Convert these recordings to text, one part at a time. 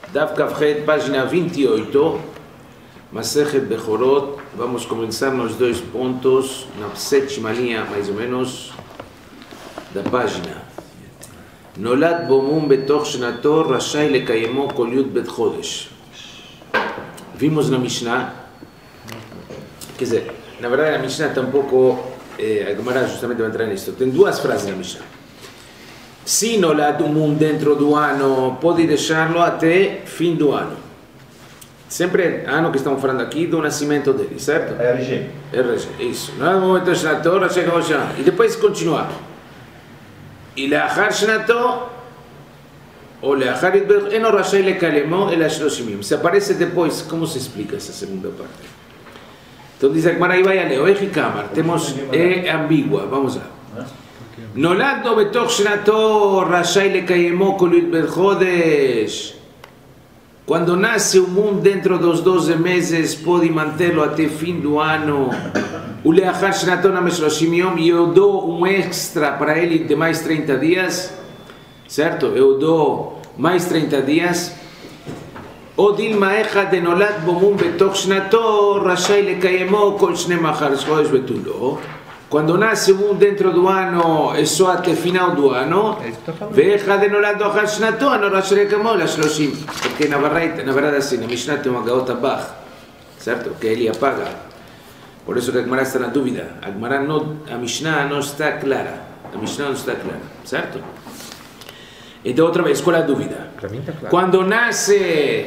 Daf Kafhet, página 28, Masechet Bechorot. Vamos começar nos dois pontos, na sétima linha, mais ou menos, da página. Nolad bomum betoch shnato, rashai lekayemo kol yud bet chodesh. Vimos na Mishnah, quer dizer, na verdade a Mishnah tampouco, a Gemara justamente vai entrar nisso. Tem duas frases na Mishnah. Se nolad umum dentro do ano, pode deixá-lo até fim do ano. Sempre ano que estamos falando aqui do nascimento dele, certo? É RG. RG, isso. No momento shnato, rashai lekayemo shnato. E depois continuar. E לאחר שנתו, ou לאחר יתברך, אינו רשאי לקיימו אלא 30 יום. Se aparece depois, como se explica essa segunda parte? Então diz a Gemara, aí vai a ler, Oechi Kamar, temos, é ambígua, vamos lá. נולד לו בתוך שנתו, רשאי לקיימו כל י' בחודש. Quando nasce o mundo dentro dos 12 meses, pode mantê-lo até fim do ano. ולאחר שנתו נמש 30 יום, eu dou extra para ele de mais 30 dias, certo? Eu dou mais 30 dias. או דילמה אחד דנולד בו מום בתוך שנתו, רשאי לקיימו כל 12 חודש ותו לא. Quando nasce o mundo dentro do ano, é só até final do ano. ואחד דנולד אחר שנתו, não רשאי לקיימו אלא 30. Porque na verdade assim, na Mishnah tem uma gaota Bach, certo? Que ele apaga. Por eso que a Gemara está na dúvida. A Mishnah não está clara. A Mishnah não está clara, certo? Então outra vez, qual é a dúvida? Para mim está claro. Quando nasce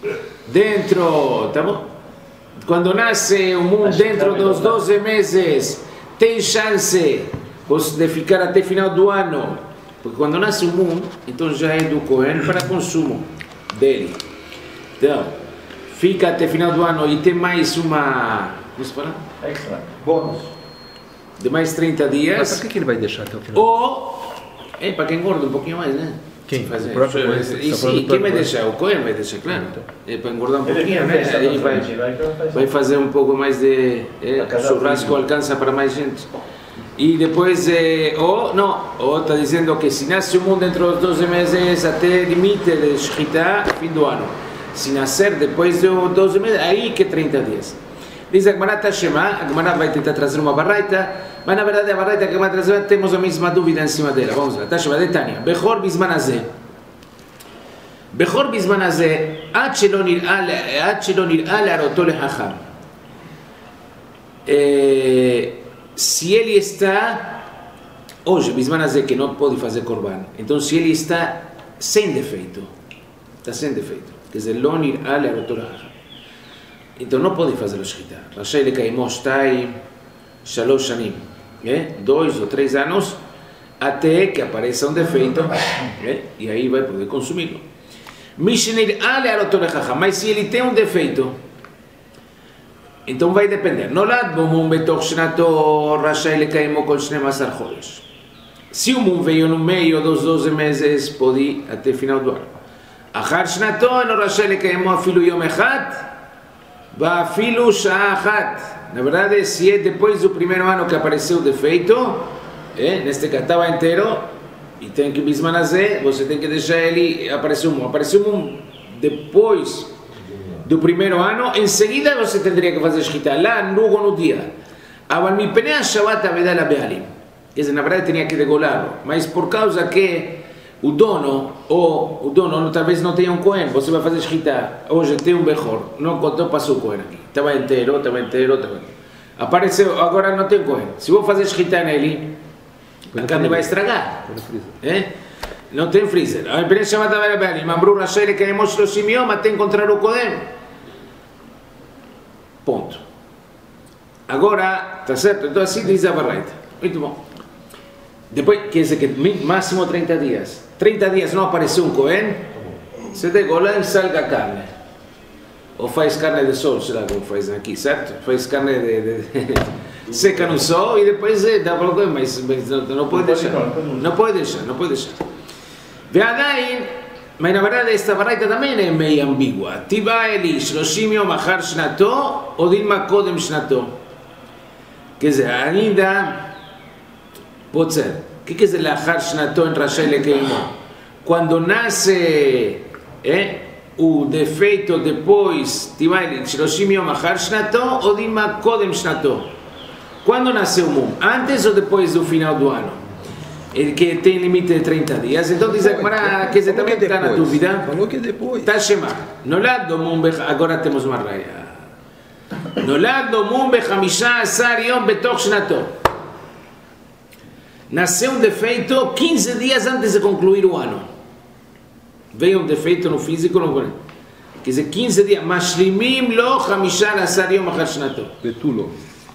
dentro, tá bom? Quando nasce o mundo dentro dos 12 meses, tem chance de ficar até final do ano. Porque quando nasce o mundo, então já é do Cohen para consumo dele. Então, fica até final do ano e tem mais uma... Como se fala? Extra. Bônus. De mais 30 dias. Mas para que ele vai deixar até o final? Ou, para quem engorda um pouquinho mais, né? Quem? Fazer. O próprio Cohen? E sim, quem vai deixar? O Cohen vai deixar, claro. É para engordar um pouquinho, né? Aí vai fazer um pouco mais de... churrasco alcança para mais gente. E depois, ou está dizendo que se nasce o mundo dentro dos 12 meses, até limite de shchita, fim do ano. Se nascer depois dos 12 meses, aí que 30 dias. Diz a Gemara Tashema, a Gemara vai tentar trazer uma baraita, mas na verdade a baraita que vai trazer temos a mesma dúvida em cima dela. Vamos lá, Tashema de Tânia. Bechor bizman hazeh. Bechor bizman hazeh, עד שלא נראה להראותו לחכם. Se ele está, hoje, bizman hazeh, que não pode fazer korban, então se ele está sem defeito, quer dizer, לא נראה להראותו לחכם. Então não pode fazer o shchita. Rashai lekayemo 3 shanim, 2 ou 3 anos, até que apareça um defeito, e aí vai poder consumi-lo. Mas se ele tem um defeito, então vai depender. Nolad bomum betoch shnato, rashai lekayemo kol 12 chodesh. Se o mum veio no meio dos 12 meses, pode ir até final do ano. Achar shnato, não rashai lekayemo afilu yom echad, Bafilo Shahat. Na verdade, se é depois do primeiro ano que apareceu o defeito, neste caso estava inteiro, e tem que bismanazé, você tem que deixar ele aparecer um depois do primeiro ano, em seguida você teria que fazer shchita lá no dia. Aval mi penea Shabbat avedala bealim. Quer dizer, na verdade tinha que degolá-lo, mas por causa que o dono talvez não tenha um Cohen, você vai fazer shchita, hoje tem um Bechor, não contou, passou o Cohen aqui, estava inteiro. Apareceu, agora não tem Cohen. Se vou fazer shchita nele, a carne vai estragar. Não tem freezer. A empresa chama da Beli, Mamru Rashai lekayemo 30 yom até encontrar o Cohen. Ponto. Agora, está certo? Então assim diz a Baraita. Muito bom. Depois, quer dizer que máximo 30 dias. 30 dias não apareceu um Cohen, você degola e salga a carne. Ou faz carne de sol, sei lá como faz aqui, certo? Faz carne seca no sol e depois dá para o Cohen, mas não pode deixar. Não pode deixar. Mas na verdade esta baraita também é meio ambígua. Tiba eli 30 yom achar shnato ou dilma kodem shnato. Quer dizer, ainda pode ser. O que quer dizer achar shnato em rashai lekayemo? Quando nasce o defeito depois, Tibai, Shiroshim Yom Achar Shnato, ou Dima Kodem Shnato? Quando nasceu o Mum? Antes ou depois do final do ano? Ele que tem limite de 30 dias. Então diz a Gemara, que você também está na dúvida. Falou que depois. Tá Shema. Nolad do Mum, agora temos uma raia. Nolad do Mum Bechamisha Asar Yom Betoch Shnato. Nasceu um defeito 15 dias antes de concluir o ano. Veio um defeito no físico, não quer dizer 15 dias. Mashlimim lo Chamisha Asar Yom Achar Shnato. Betulo.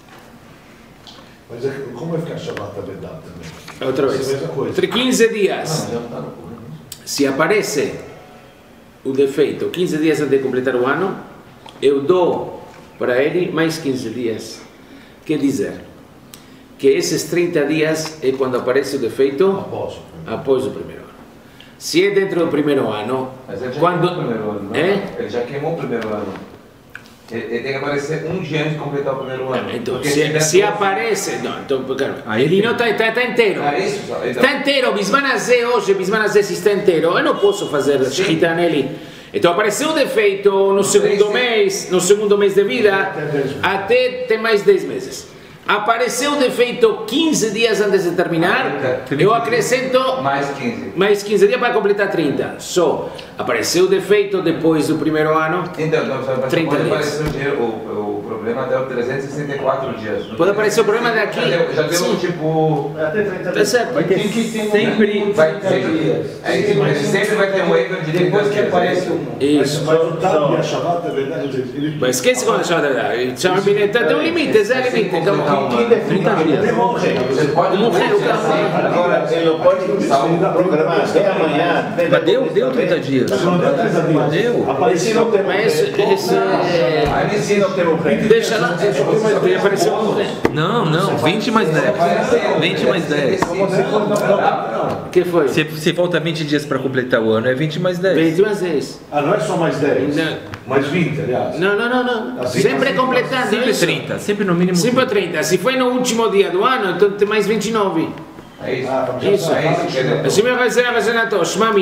Mas como vai ficar Shabbat Abedat também? Outra vez. Entre 15 dias. Se aparece o defeito 15 dias antes de completar o ano, eu dou para ele mais 15 dias. Quer dizer que esses 30 dias é quando aparece o defeito após o primeiro ano. Se é dentro do primeiro ano, Mas ele já quando queimou o primeiro ano, não? Ele já queimou o primeiro ano. Ele tem que aparecer um dia antes de completar o primeiro ano. Então, Porque se aparece, não, então, claro, ele não está inteiro. É isso, então. Está inteiro, Bismanazé hoje, Bismanazé se está inteiro, eu não posso fazer shchita nele. Então apareceu o defeito no segundo mês de vida, até tem mais 10 meses. Apareceu o defeito 15 dias antes de terminar, eu acrescento mais 15 dias para completar 30. Só apareceu o defeito depois do primeiro ano, Então, 30 pode dias. aparecer o problema até os 364 dias. Pode aparecer o problema daqui. Já deu Sim. tipo... Até 30 Tá certo. Vai ter sempre Vai sempre vai ter um waiver de depois que aparece o Isso. Mas o Tabi, a Shabbat, é verdade, ele... Mas esquece como chama da verdade. Tem um limite, é limite. Então, que define Ele morre. Você pode morrer o carro. Agora, ele não pode programar até amanhã. Mas deu 30 dias. Deu. Apareceu no tempo. Mas esse Se não tem o rei. deixa lá, tem apareceu um morrer. Não, 20 mais 10. 20 mais 10. O que foi? Se falta 20 dias para completar o ano, é 20 mais 10. 20 mais 10. Ah, não é só mais 10? Não. Mais 20, aliás. Não. Assim, Sempre assim, completando Sempre isso. 30, sempre no mínimo. Sempre 30. Se foi no último dia do ano, então tem mais 29. É isso. Isso. Assim me vai dizer a Renato, Shma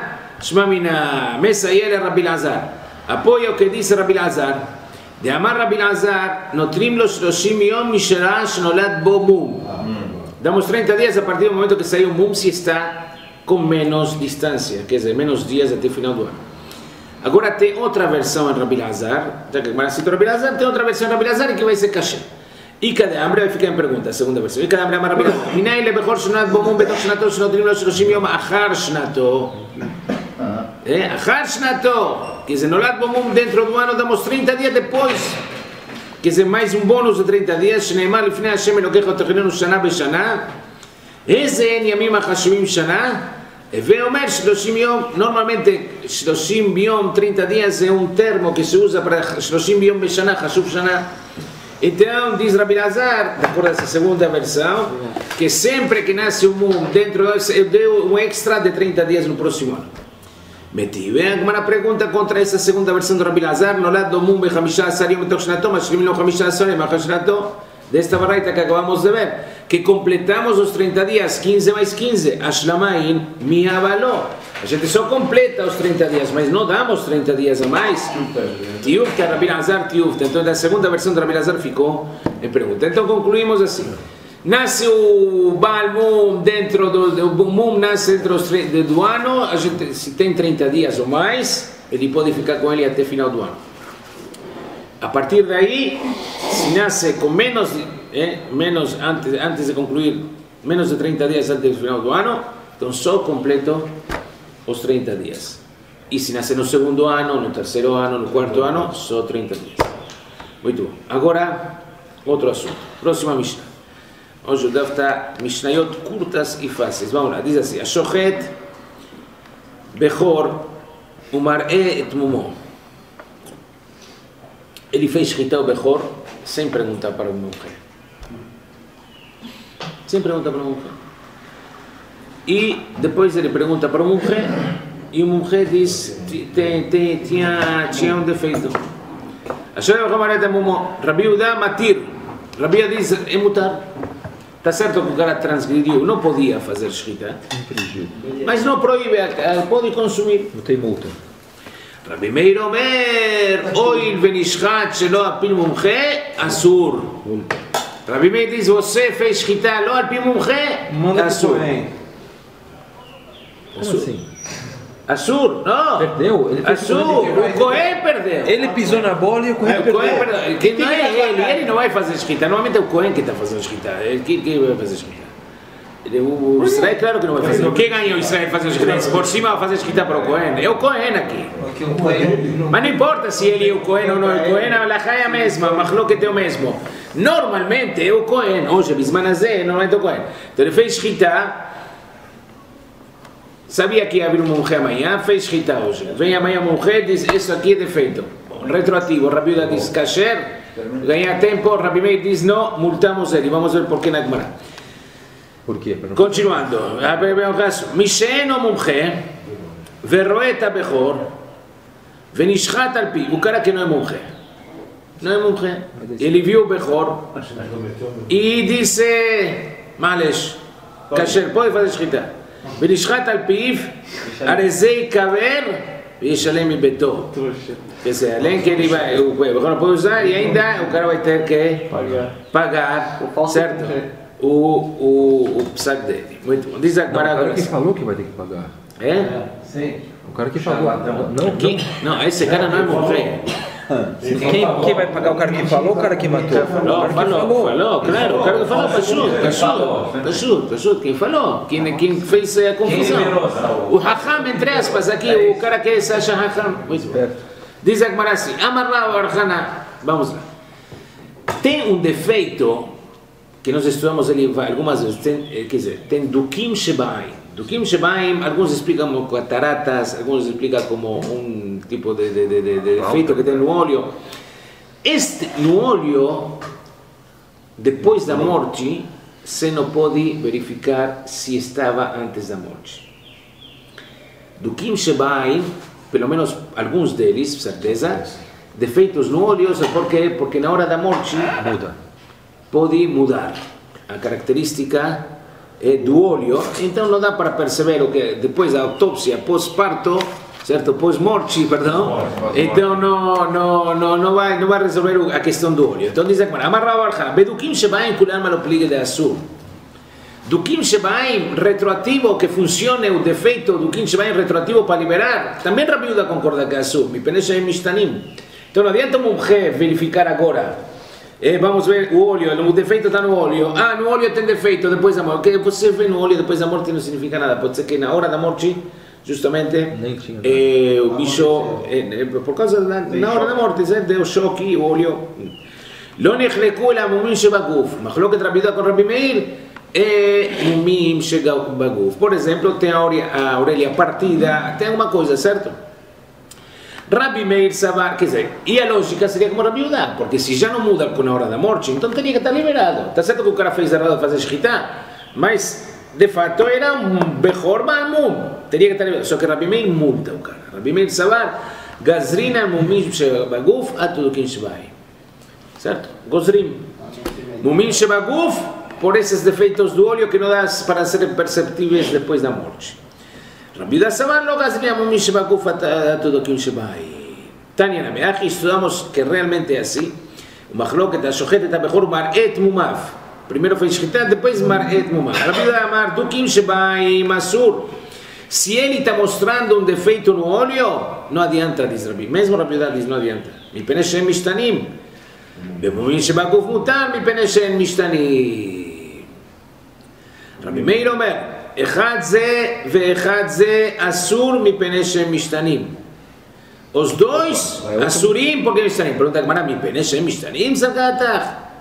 Mina, Mesayel Rabbi Lazar. Apoia o que disse Rabbi Lazar. De Amar Rabbi Lazar, notrim lo 30 yom mishera shnolad bo mum. Damos 30 dias a partir do momento que saiu o mum, se está com menos distância, quer dizer, menos dias até o final do ano. Agora tem outra versão em Rabbi Lazar, já que Gemara citou Rabbi Lazar, tem outra versão em Rabbi Lazar que vai ser kasher. Ika de Amre vai ficar em pergunta, a segunda versão. Ika de Amre Amar Rabbi Lazar. Minai le bechor shnat bo mum betoch shnato shnotrim lo 30 yom achar shnato. Achar shnato, quer dizer, nolad bo mum dentro do ano, damos 30 dias depois. Quer dizer, mais um bônus de 30 dias, Shneimar lifnei Hashem Elokecha otechinenu shana b'shana, eze en yamim hachashuvim shana, Evé Omer 30 yom, normalmente 30 yom, 30 dias é um termo que se usa para 30 yom b'shana, hashuv shana. Então, diz Rabbi Lazar, de acordo com essa segunda versão, que sempre que nasce um mum dentro, eu dou um extra de 30 dias no próximo ano. Metive, uma pergunta contra essa segunda versão do Rabbi Lazar, no lado do mum bechamisha asariom betoch shnato, mas shlimim lo chamisha asariom betoch shnato, desta baraita que acabamos de ver, que completamos os 30 dias, 15 mais 15, ashlamain mi avaló. A gente só completa os 30 dias, mas não damos 30 dias a mais. Tiufta, Rabbi Lazar tiufta. Então, da segunda versão do Rabbi Lazar ficou em pergunta. Então, concluímos assim. Nasce o Baal Mum dentro do Mum, nasce dentro do ano, a gente, se tem 30 dias ou mais, ele pode ficar com ele até o final do ano. A partir daí, se nasce com menos antes de concluir, menos de 30 dias antes do final do ano, então só completo os 30 dias. E se nasce no segundo ano, no terceiro ano, no quarto ano, só 30 dias. Muito bom. Agora, outro assunto. Próxima Mishnah. Hoje o Daf está Mishnayot curtas e fáceis. Vamos lá, diz assim: Ashochet Bechor Umar'e et Mumo. Ele fez Shchita o Bechor sem perguntar para uma mulher. Sem perguntar para uma mulher. E depois ele pergunta para uma mulher e uma mulher diz: tinha um defeito. Ashochet Bechor Umar'e et Mumo. Rabbi Yehuda Matir. Rabbi Yehuda diz: é mutar. Está certo que o cara transgrediu, não podia fazer shchita, mas não proíbe, pode consumir. Não tem multa. Rabbi Meir Omer, Oil Venishchat Shelo al pi mumche, Asur. Rabbi Meir diz, você fez shchita lo al pi mumche, Asur. Como assim? Asur, não. Perdeu? Ele fez Asur, o Cohen perdeu. Ele pisou na bola e o Cohen O perdeu. Cohen perdeu. Que não é ele não vai fazer shchita. Normalmente é o Cohen que está fazendo shchita. Quem vai fazer shchita? O Israel, claro que não vai fazer. Quem ganha o Israel fazendo shchita? Por cima vai fazer shchita para o Cohen. É o Cohen aqui. Mas não importa se ele é o Cohen ou não é o Cohen, a halakha é a mesma, o machloket é o mesmo. Normalmente é o Cohen. Hoje, bisman azé, normalmente é o Cohen. Então ele fez shchita. Sabia que ia vir um monge amanhã, fez shchita hoje. Vem amanhã um monge e diz, isso aqui é defeito. Retroativo, Rabi Yehuda diz, kasher, ganha tempo, Rabi Meir diz, não, multamos ele. Vamos ver por que na Gemara. Por quê? Continuando, Misheen o monge, verroet abechor, venishchat al pi, o cara que não é monge. Não é monge. Ele viu o bechor e disse, malesh, kasher, pode fazer shchita. ונשחט על פיו, הרי זה יקבר וישלם מביתו. Que se além que ele vai, agora pode usar e ainda o cara vai ter que pagar, certo? O psaque dele. Muito bom. Diz agora. O cara que falou que vai ter que pagar. É? Sim. O cara que falou. Não, esse cara não é morrer. Quem vai pagar? O cara que falou ou o cara que matou? Falou, claro, o cara que falou, Pashut, quem falou, quem fez a confusão. O Hacham, entre aspas, aqui, o cara que é Sasha Hacham. Muito bem. Diz a Gemara assim, Amar Rav Arhana, vamos lá. Tem um defeito que nós estudamos ele algumas vezes, quer dizer, tem Dukim Shebaim. Dukim Shebaim, alguns explicam como cataratas, alguns explicam como um tipo de defeito que tem no olho. No olho, depois da morte, você não pode verificar se estava antes da morte. Dukim Shebaim, pelo menos alguns deles, certeza, defeitos no olho, porque na hora da morte pode mudar a característica do olho, então não dá para perceber o que depois da autópsia pós-parto, certo? Pós-morte, perdão, então não vai resolver a questão do olho. Então diz a Gemara, Amar Rav Arhana, Bedukim Shebaim kulam lo pligue de Asur. Dukim Shebaim retroativo que funcione o defeito Dukim Shebaim retroativo para liberar. Também Rabi Yehuda concorda que é Asur. Mi pene sheim mishtanim. Então não adianta um monge verificar agora. Vamos ver o olho, o defeito está no olho. No olho tem defeito depois da morte. O que você vê no olho depois da morte não significa nada. Pode ser que na hora da morte, justamente, o bicho, por causa na hora da morte, deu choque, o olho. Lo נחלקו אלא מומים שבגוף. מחלוקת רבי יהודה com Rabi Meir מומים שבגוף. Por exemplo, tem a orelha partida, tem alguma coisa, certo? Rabi Meir Sabar, quer dizer, e a lógica seria como Rabi Yehuda, porque se já não muda com a hora da morte, então teria que estar liberado. Está certo que o cara fez errado a fazer shchita, mas de fato era um bechor malmum, teria que estar liberado. Só que Rabi Meir multa o cara. Rabi Meir Sabar, gazrina mumim shebaguf atudukim shebai. Certo? Gozrim. Mumim shebaguf, por esses defeitos do olho que não dá para serem perceptíveis depois da morte. Rabi Yehuda Sabar lo gazrina mumim shebaguf atudukim shebai. Tânia na Meach, estudamos que realmente é assim. O machloket, a shochetet, a bechor, mar'et mumav. Primeiro fez shchita, depois mar'et mumav. Rabi Yehuda Amar, dukim shebai masur. Se ele está mostrando um defeito no olho, não adianta, diz Rabi. Mesmo Rabi Yehuda diz, não adianta. Mi pene she'en mishtanim. Bemumim shebaguf mutar, mi pene she'en mishtanim. Rabi Meir Omer, אחד זה ואחד זה אסור מפני שהם משתנים. Os dois אסורים porque משתנים. פרונטה הגמרא, מפני שהם משתנים, סגתך.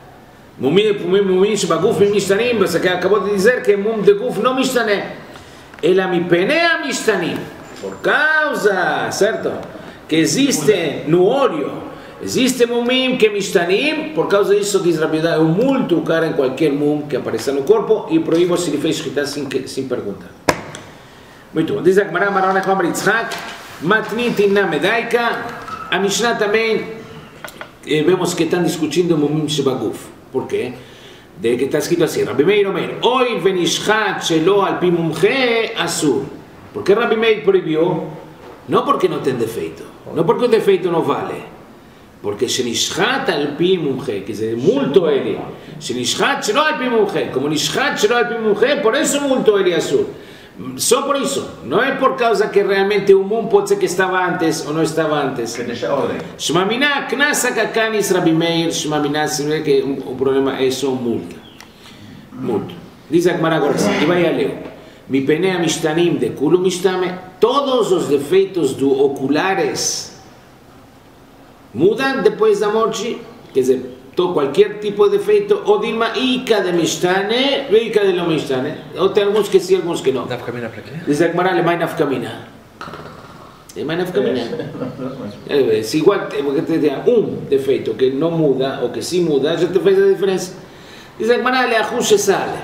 מומים שבגוף משתנים, acabou de dizer que mum de guf não משתנה. אלא מפני המשתנים. Por causa, certo? Que existe no olho. Existe mumim que mishtanim, por causa disso diz Rabi Yehuda, eu multo o cara em qualquer mum que apareça no corpo e proíbo se ele fez shchita sem pergunta. Muito bom. Diz a Gemara, Marana Chomar Yitzhak, matnit inna medaika. A Mishnah também, vemos que estão discutindo mumim shebaguf. Por quê? De que está escrito assim, Rabi Meir Omer, oi venishchat shelo al pi mumche asur. Por que Rabi Meir proibiu? Não porque não tem defeito, não porque o defeito não vale, porque שנשחט על פי מומחה, que זה multo ele, שנשחט שלא על פי מומחה, como נשחט שלא על פי מומחה, por isso multo ele azul. Só por isso, não é por causa que realmente o mundo pode ser que estava antes ou não estava antes. Shmamina, knasa kakanis Rabi Meir, shmamina, se não é que o problema é só multa. Multa. Diz a Gemara agora assim, e vai a ler. Mipene amishtanim de kulo mishtame, todos os defeitos do oculares mudam depois da morte, quer dizer, qualquer tipo de defeito, ou Dilma, Ika de mishtane, Ika de lo mishtane, ou tem alguns que sim, alguns que não. Nafkamina para quê? Diz a Gemara, lemai nafkamina. Lemai nafkamina. Se igual, porque tem defeito que não muda, ou que sim muda, já te faz a diferença. Diz a Gemara, leachus sale.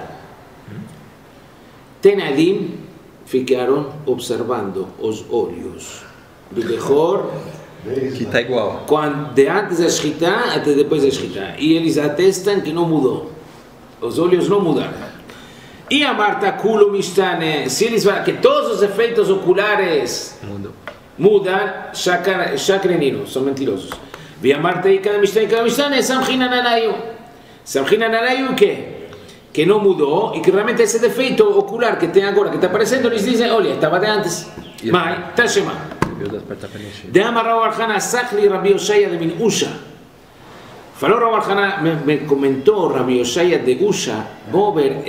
Tenadim ficaram observando os olhos do Bechor, Que está igual. de antes da Shchita até depois da Shchita. E eles atestam que não mudou. Os olhos não mudaram. E a Marta Kulo Mishtane, se eles falam que todos os efeitos oculares mudam, Shakrenino, são mentirosos. E a Marta Ika Mishtane, Samchina Nanayu. Samchina Nanayu o quê? Que não mudou e que realmente esse defeito ocular que tem agora, que está aparecendo, eles dizem, olha, estava de antes. Mas, está chamando. De Amarra Arjana Sachli Rabi Yoshaya de Min Usha. Falou Rabi Arjana, me comentou Rabi Yoshaya de Usha, vou ver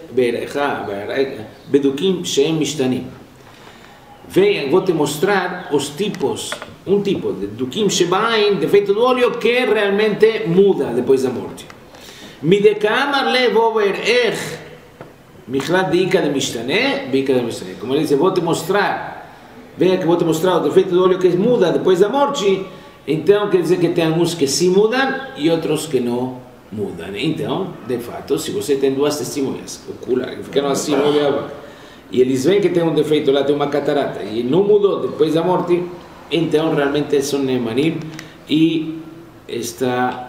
Bedukim Sheem Mishtanim. Vou te mostrar os tipos, tipo de Dukim Shebain, defeito do olho, que realmente muda depois da morte. Mideka'amar le vou ver Michlat de Ika de Mishtane, Bika de Mishtane. Como ele diz, vou te mostrar. Veja que vou te mostrar o defeito do olho que muda depois da morte. Então quer dizer que tem alguns que sim mudam e outros que não mudam. Então, de fato, se você tem duas testemunhas oculares que ficaram assim no olho e eles veem que tem um defeito lá, tem uma catarata e não mudou depois da morte, então realmente são nemanim e está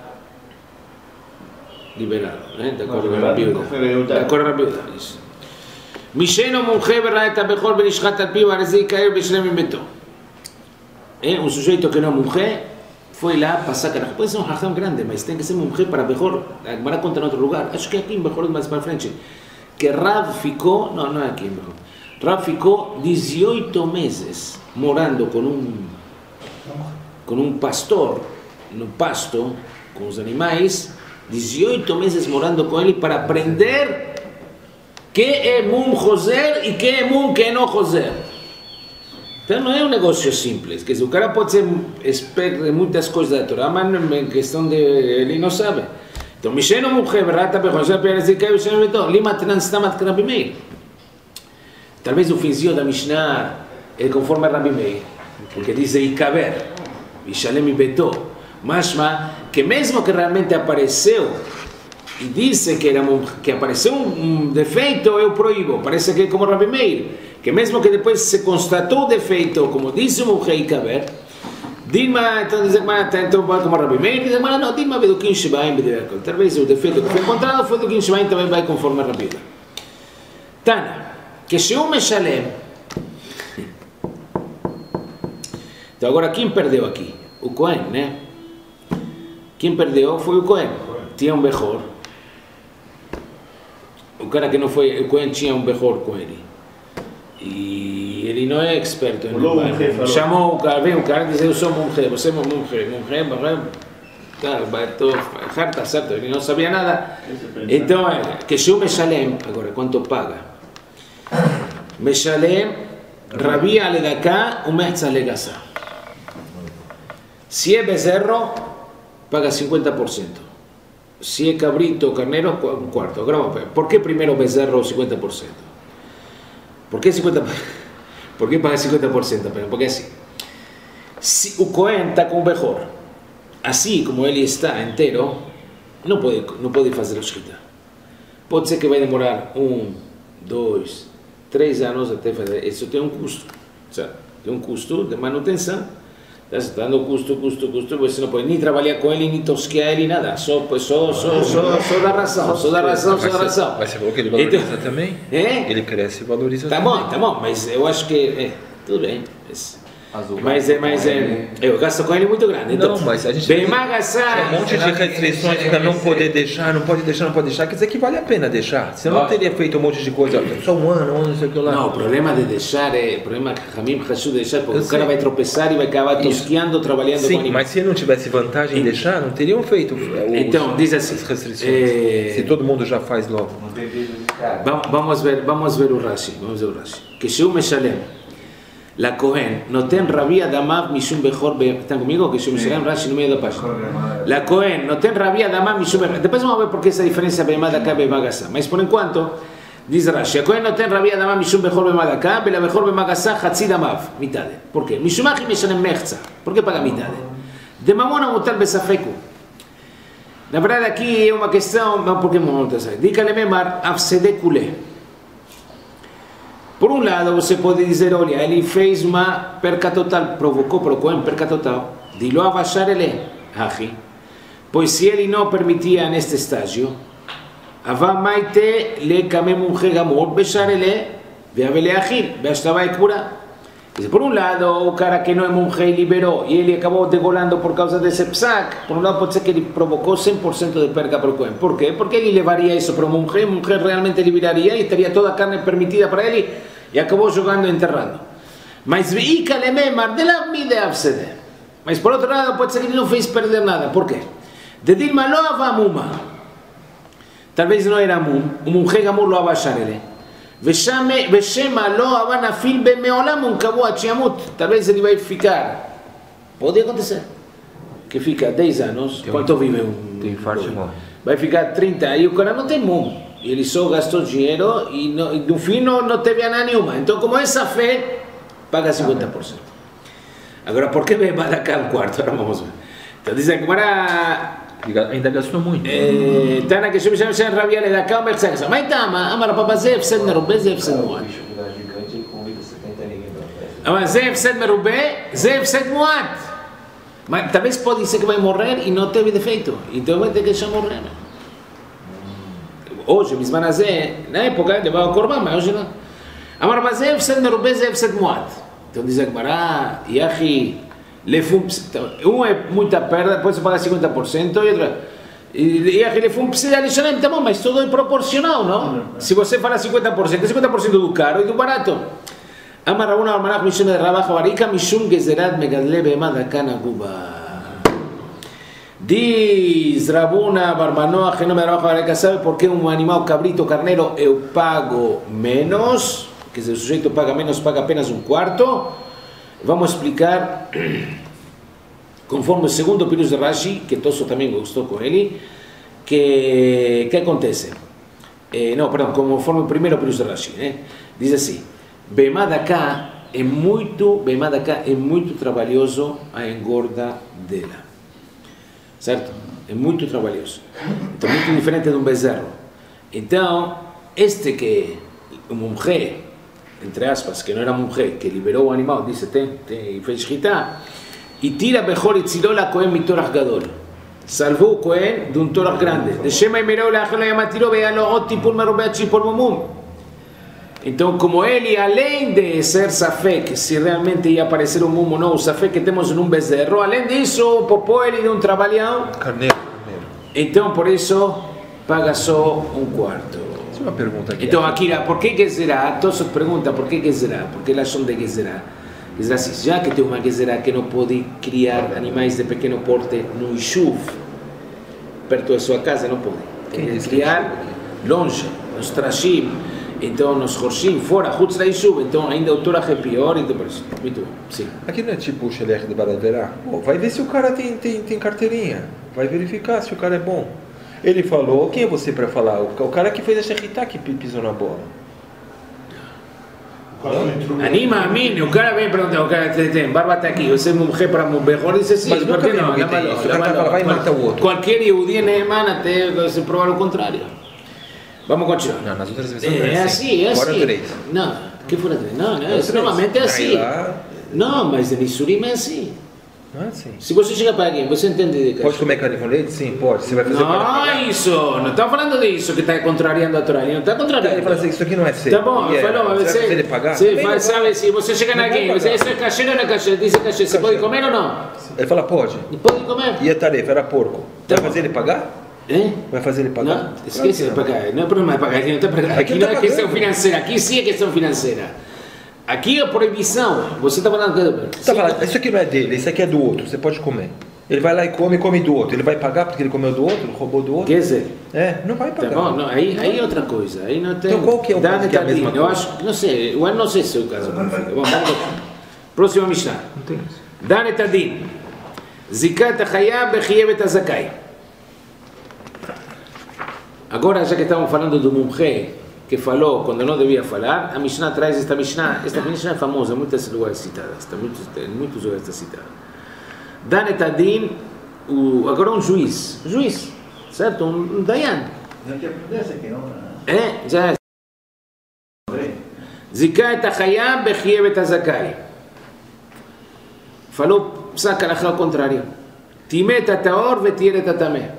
liberado, né? De acordo com a Bíblia. De acordo com a Bíblia, isso. Misheno Munche verá eta Bechor benishchat al pi varezi cair beshlem em beto. Um sujeito que não é Munche foi lá passar cara. Pode ser um hacham grande, mas tem que ser Munche para Bechor. A Gemara conta em outro lugar. Acho que aqui em Bechor mais para frente. Que Rav ficou, não é aqui em Bechor. Rav ficou 18 meses morando com um pastor no pasto com os animais. 18 meses morando com ele para aprender que é Mum Joser e que é Mum que não Joser. Então não é um negócio simples, que o cara pode ser experto de muitas coisas da Torá, mas em questão de ele não sabe. Então, Misheno Mumche, Berrata, Bejoser, Perezikai, Misheno Beto, Lima Transtamat Rabi Meir. Talvez o finzinho da Mishnah é conforme a Rabi Meir, porque diz Ikaber, Mishalem e Beto. Mashma, que mesmo que realmente apareceu e disse que apareceu um defeito, eu proíbo. Parece que é como Rabi Meir, que mesmo que depois se constatou o defeito, como disse o Mumche Ikaber, Dilma, então diz então como Rabi Meir, diz não, Dilma Bedukim Shebaim Bedeverkol. Talvez o defeito que foi encontrado foi Bedukim Shebaim, também vai conforme a Rabi Meir. Tana, que se um Meshalem. Então agora quem perdeu aqui? O Cohen, né? Quem perdeu foi o Cohen. Tinha um Bechor. O cara que não foi, o Cohen tinha um Bechor com ele. E ele não é experto em bairro. Chamou o cara, veio o cara e disse, eu sou Mumche, você é Mumche, claro, está certo, ele não sabia nada. Então, que se o Meshalem, agora, quanto paga? Meshalem, Rabi Aledaká, o Metz Alegasa. Se é bezerro, paga 50%. Se é cabrito ou carneiro, um quarto. Agora, por que primeiro bezerro 50%? Por que 50%? Por que paga 50%? Porque assim, se o Cohen está com o Bechor, assim como ele está inteiro, não pode fazer o Shchita. Pode ser que vai demorar 1, 2, 3 anos até fazer. Isso tem um custo. Certo? Tem um custo de manutenção. Está dando custo, você não pode nem trabalhar com ele, nem tosquear ele, nada. Só dá razão. Mas você falou que ele valoriza também? É? Ele cresce e valoriza também. Tá bom, mas eu acho que... tudo bem. azul. Mas eu gasto com ele muito grande. Então, Não, mas a gente bem tem magaçar. um monte de restrições para não poder deixar, não pode deixar. Quer dizer que vale a pena deixar. Você não teria feito um monte de coisa, só um ano, não sei o que lá. Não, o problema de deixar é. O problema que Ramim ajuda a deixar, porque o cara vai tropeçar e vai acabar tosquiando, trabalhando com Sim, animais. mas se não tivesse vantagem em deixar, não teriam feito Então, diz assim. as restrições. Se todo mundo já faz logo. Não tem vídeo de cara. Vamos ver o Rashi. Que Sheu Meshalem. La Cohen noten rabia damav mishum bechor. ¿Están conmigo? Que Sheu Meshalem, Rashi no medio da página. La Cohen noten rabia damav mishum bechor. Después vamos a ver por qué esa diferencia beimad acá beimagasa. Mas por enquanto, dice Rashi, la Cohen noten rabia damav mishum bechor beimad acá, bela bechor beimagasa hatzi damav. Mitade. ¿Por qué? Mishumachi meshalem mechza. ¿Por qué paga mitade? De mamona mutal besafeku. Na verdade aqui é uma questão, porque dica-lhe memar afsede kulé. Por um lado, você pode dizer, olha, ele fez uma perca total, provocou em perca total, de lo abaixar ele, ahi. Pois se ele não permitia neste estágio, avamaite le kamem un gamur, bechar ele, veavele ahi, veastava e cura. Por um lado, o cara que não é monge liberou e ele acabou degolando por causa desse psac. Por um lado, pode ser que ele provocou 100% de perca para o Cohen. Por quê? Porque ele levaria isso para o monge realmente liberaria e estaria toda a carne permitida para ele e acabou jogando e enterrando. Mas Mas por outro lado, pode ser que ele não fez perder nada. Por quê? De Dilma lo avamuma. Talvez não era mum, o monge gamur lo abaixar ele. Veshema lo avanafil bemeolam un cabo achiamut. Talvez ele vai ficar. Pode acontecer. Que fica 10 anos. Quanto vive um? Tem infarto e morre. Vai ficar 30 e o cara não tem mum. Ele só gastou dinheiro e no fim não teve nada nenhuma. Então, como essa fé, paga 50%. Agora, por que vai dar cá um quarto? Agora vamos ver. Então, diz que ainda gastou muito. Tana que chama rabia le da cá o mercedes. Mas tama, amar papa ze efsed merubé, ze efsed muad. Amar ze efsed merubé, ze efsed muad. Mas talvez pode ser que vai morrer e não teve defeito. Então vai ter que já morrer. Hoje, בזמן הזה, na época, levava o corban, mas hoje não. אמר מה זה הפסד מרובה, זה הפסד מועט. Então diz a Gemara, Yahi, um é muita perda, depois você paga 50%, e outra, Yahi, lefum psida lishanem, tá bom, mas tudo é proporcional, não? Se você fala 50%, é 50% do caro e do barato. אמר רבונה המלאך משום דרבא חבריקה משום גזירת מגדלי בהמה דקה נגובה. Diz Rabuna Barbanoa, que não me Rabá, sabe por que um animal cabrito carneiro eu pago menos? Que se o sujeito paga menos, paga apenas um quarto. Vamos explicar, conforme o segundo Pirush de Rashi, que Tosso também gostou com ele, que acontece? Não, perdão, conforme o primeiro Pirush de Rashi, né? Diz assim, Bemadaka é muito trabalhoso a engorda dela. Certo? É muito trabalhoso. Então, muito diferente de um bezerro. Então, este que o monge, entre aspas, que não era monge, que liberou o animal, disse, e fez shchita, e tira Bechor e Tzilola Cohen mitorach gadol. Salvou o Cohen de um torach grande. De Shema e Mereu leachelo yamatiro vealo ot tipul merubé chipol mumum. Então, como ele, além de ser safek, se realmente ia aparecer um mumo ou não, o safek que temos num bezerro, além disso, o popô ele de um trabalhão. Carneiro. Então, por isso, paga só um quarto. Tem uma pergunta aqui. Então, aqui, por que Gezerá? Todos perguntam por que Gezerá? Por que elas são de Gezerá? Gezerá, já que tem uma Gezerá que não pode criar animais de pequeno porte no Ishuv, perto da sua casa, não pode. Tem que criar longe, nos Trashim. Então, nos Horshim, fora, Hutz da Ishuv, então ainda o Torah é pior, então por isso. Muito bom, sim. Aqui não é tipo o Shelech de Baraverá? Vai ver se o cara tem carteirinha, vai verificar se o cara é bom. Ele falou, quem é você para falar? O cara que fez a Shechitá que pisou na bola. Anima a mim, o cara vem perguntar, o cara tem barba está aqui, você é mulher para Bechor, diz sim, mas nunca não, o cara fala, vai matar o outro. Qualquer Yehudi Neeman até se provar o contrário. Vamos continuar. Não, nas outras versões é assim. Fora 3. Não, que fora 3? Não, normalmente é assim. Não, mas em Isurim é assim. Não é assim. Se você chega para alguém, você entende de Pode kasher? comer carne com leite? Sim, pode. Você vai fazer Não é isso, não está falando disso que está contrariando a Torá, ele não está contrariando. Ele fala assim, isso aqui não é seu. Tá bom, falou, mas você vai você, fazer ele pagar? você Bem, faz, não vai. sabe, se você chega Não naquele, vai você, pagar. isso é kasher ou não é kasher? Diz kasher, você pode comer ou não? Ele fala, pode. Pode comer. E a tarefa era porco. Tá Vai bom. fazer ele pagar? Hein? Vai fazer ele pagar? Não, esquece de pagar, não é problema de pagar, aqui não está pagando. Aqui não é questão financeira, aqui sim é questão financeira. Aqui é proibição, você está falando... Tá falando, isso aqui não é dele, isso aqui é do outro, você pode comer. Ele vai lá e come do outro. Ele vai pagar porque ele comeu do outro, roubou do outro? Quer dizer... Não vai Tá pagar. bom, não, aí é outra coisa, aí não tem... Então qual que é o caso que é a mesma Eu coisa? acho, não sei, eu não sei se é o caso. Bom, vamos lá. Próxima Mishnah. Não tem isso. Dan et adin. Zikat hachayab bechievet hazakai. Agora, já que estamos falando do mumche que falou quando não devia falar, a Mishnah traz esta Mishnah é famosa, muitas lugares citadas, muitos lugares está citada. Dan et adin, agora um juiz, certo? Um dayan. Já que aprendesse aqui, não? Já é. Zikat hachayab bechievet hazakai. Falou, saca a ao contrário. Timet ataor vetiret atameh.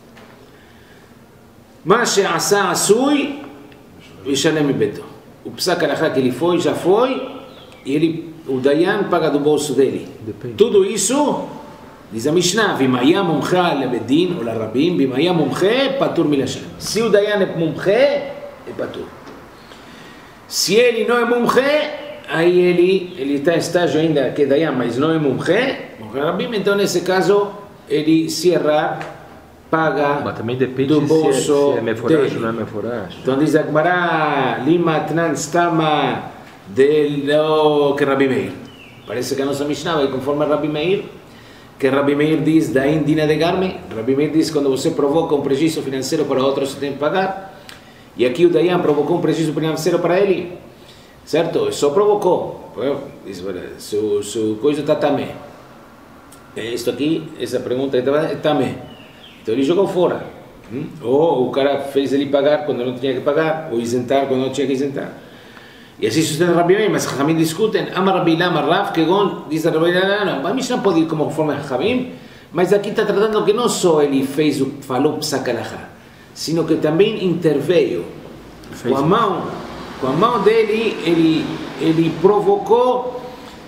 מה שעשה עשוי, ישלם מביתו. O psak alahá que ele foi, já foi, e o Dayan paga do bolso dele. Depende. Tudo isso, diz a Mishnah, vimaya mumche lebedin, ou larabim, vimaya mumche, patur milashan. Se o Dayan é mumche, é patur. Se ele não é mumche, aí ele está em estágio ainda que é Dayan, mas não é mumche, larabim, então nesse caso, ele se errar, paga Mas também depende do bolso se é meforagem dele. ou não é meforagem. Então diz a Gemara, lima tnan stama delo que Rabi Meir. Parece que a nossa Mishnah vai conforme a Rabi Meir, que Rabi Meir diz da indina de garme. Rabi Meir diz quando você provoca um prejuízo financeiro para outro, você tem que pagar. E aqui o Dayan provocou um prejuízo financeiro para ele, certo? Só provocou. Diz, su coisa está tamé. Isto aqui, essa pergunta é tamé. Então ele jogou fora. Ou o cara fez ele pagar quando não tinha que pagar, ou isentar quando não tinha que isentar. E assim sustenta Rabi Meir, mas Chachamim discutem. Amar Rabi Lama Rav, que diz a Rabi Lama, não, a Mishnah pode ir como conforme a Chachamim, mas aqui está tratando que não só ele fez o falou psak alahá, sino que também interveio. Com a mão dele, ele provocou,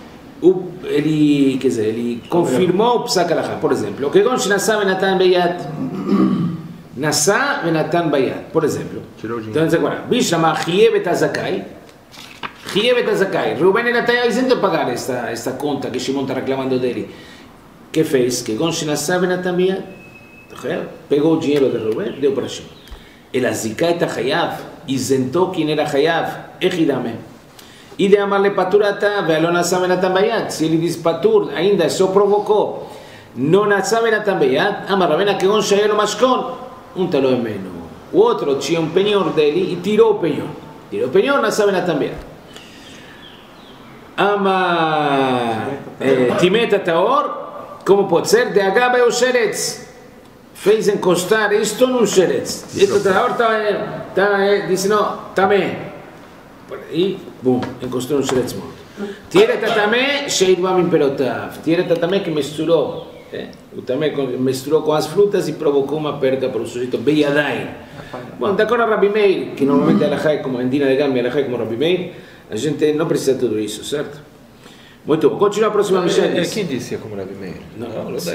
ele confirmou o psak alahá. Por exemplo, o que gon shnasá venatan beyat, nasá venatan bayat, por exemplo. Então diz agora, bishama chievet hazakai, Reuben ele está isento de pagar esta conta que Shimon está reclamando dele. Que fez? Que gon shnasá venatan beyat, pegou o dinheiro de Reuben, deu para Shimon. Ele zikat hayav, isentou quem era hayav, echidame. E de amarle paturata, ve'alo nasá venatan bayat. Se ele diz patur, ainda só provocou. Não nasá venatan bayat, amar Rabena que gon shayelo mashkon, talo emeno. O outro tinha um penhor dele e tirou o penhor. Tirou o penhor, nasá venatan bayat. Ama timeta taor, como pode ser? De agaba o sheretz. Fez encostar isto num sheretz. Este taor disse não, também. E, bum, encostou no sheretz morto. Tiret tamé, sheid bamim perotav. Tiret tamé que misturou. O tamé misturou com as frutas e provocou uma perda para o sujeito beyadain. Bom, de acordo a Rabi Meir, que normalmente a Alahá é como Endina de Gami, a Alahá é como Rabi Meir, a gente não precisa de tudo isso, certo? Muito bom. Continua a próxima Mishnah. Quem disse como Rabi Meir? Não,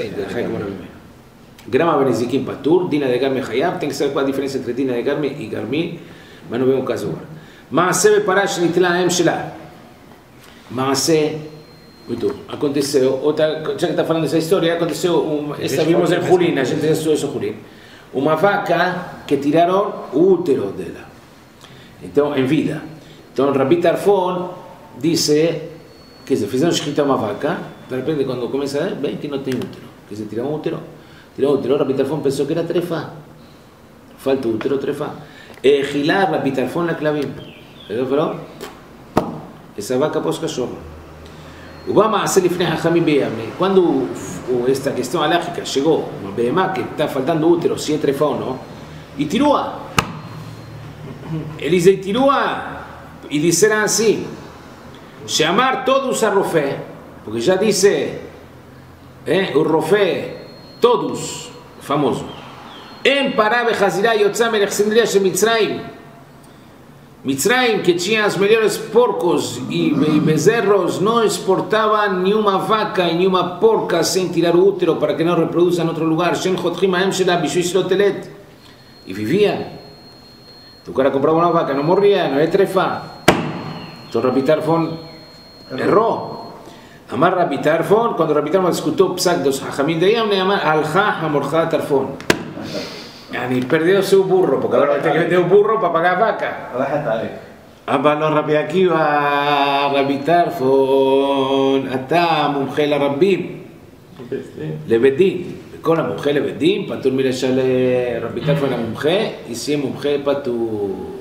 Grama Benezikim Patur, Dina de Garmi Hayab, tem que saber qual a diferença entre Dina de Garmi e Garmi, mas não vem o caso agora. Maaseh Beparash Nitla Em Shelah. Maaseh, muito, aconteceu, já que está falando dessa história, aconteceu, esta vimos em Hulin, a gente já estudou isso em Hulin. Uma vaca que tiraram o útero dela, então, em vida. Então, Rabi Tarfon disse, quer dizer, fizeram escrita uma vaca, de repente, quando começa a ver, bem que não tem útero, quer dizer, tiraram o útero. Tirou o útero, Rabi Tarfon pensou que era trefa. Falta o útero, trefa. Gilar Rabi Tarfon la clavim. Ele falou, essa vaca pôs cachorro. O Bama Aselifnei Hachamim Beyamni. Quando esta questão alágica chegou, uma behemá que está faltando útero, se é trefa ou não, e tirou-a. Eles tirou-a e disseram assim, chamar todos a rofé, porque já disse o Rofé, todos, famoso. Em Pará Bechazirá Yotzá Melech de Mitzrayim. Mitzrayim, que tinha os melhores porcos e bezerros, não exportavam nenhuma vaca e nenhuma porca sem tirar o útero para que não reproduza em outro lugar. Shem Chotchim Haem Shela Bishu Islotelet. E viviam. O cara comprava uma vaca, não morria, não é trefa. Então Rabbi Tarfon errou. Amar Rabbi Tarfon, quando Rabbi Tarfon discutiu o psak dos Hachamim de Yam, amar Alcha Hamorcha Tarfon. Ele perdeu seu burro, porque agora vai ter que vender o burro para pagar a vaca. Abalou Rabbi Akiva, Rabbi Tarfon, אתה מומחה לרבים, לבית דין. כל המומחה לבית דין, פטור מלשלם. רבי טרפון המומחה, y si es מומחה פטור.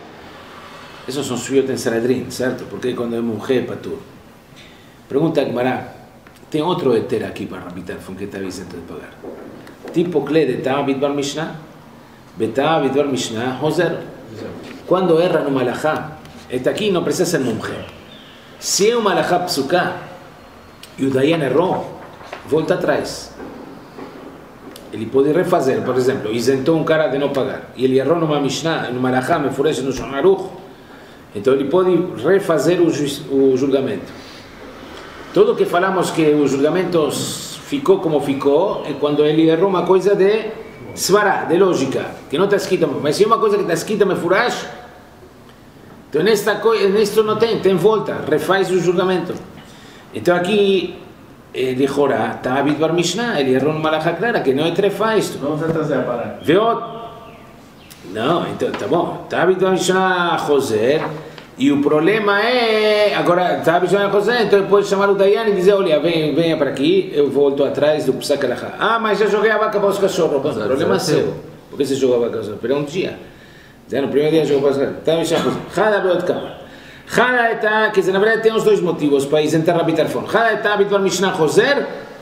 Esos son suyos en Sanedrín, ¿cierto? Porque cuando es mujer patur. Pregunta Gemara, tem outro heter aqui para Rabbi Tarfon que está isento de pagar. Tipo cle de Ta'ah Bidvar Mishnah, Beta'ah Bidvar Mishnah, Hoser. Quando erra no malachá, está aqui, não precisa ser mujer. Se é um malachá psuká e o Dayan errou, volta atrás. Ele pode refazer, por exemplo, isentou um cara de não pagar e ele errou numa Mishnah, numa malachá, me furece no Shulchan Aruch. Então ele pode refazer o julgamento. Tudo que falamos que o julgamento ficou como ficou é quando ele errou uma coisa de svará, de lógica, que não está escrito, mas se é uma coisa que está escrita me furash, então nisto não tem volta, refaz o julgamento. Então aqui, de Jorá, está Bidvar Mishnah, ele errou numa malachá clara, que não é trefa isto. Vamos trazer a parar. Não, então tá bom. Tá Bidvar Mishnah Joser, e o problema é. Agora, tá Bidvar Joser, então ele pode chamar o Dayan e dizer: olha, venha para aqui, eu volto atrás do Psak Alachá. Ah, mas já joguei a vaca para os cachorros. Bom, o problema é seu. Por que você jogou a vaca para os cachorros? Espera um dia. Já no primeiro dia jogou para os cachorros. Tá Bidvar Joser. Chada Beot Kama. Chada está, quer dizer, na verdade tem uns dois motivos para isentar Rabbi Tarfon. Chada está Bidvar Mishnah Joser,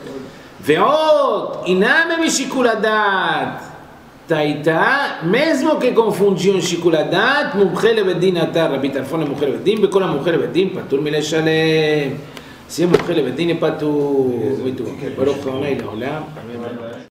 veot, iname mishikul hadat. Taita, mesmo que confundiam Shikul Hadat, מומחה לבית דין אתה, רבי טרפון למומחה לבית דין, בכל המומחה לבית דין פטור מלשלם. Si es מומחה לבית דין פטור. ברוך ה' לעולם.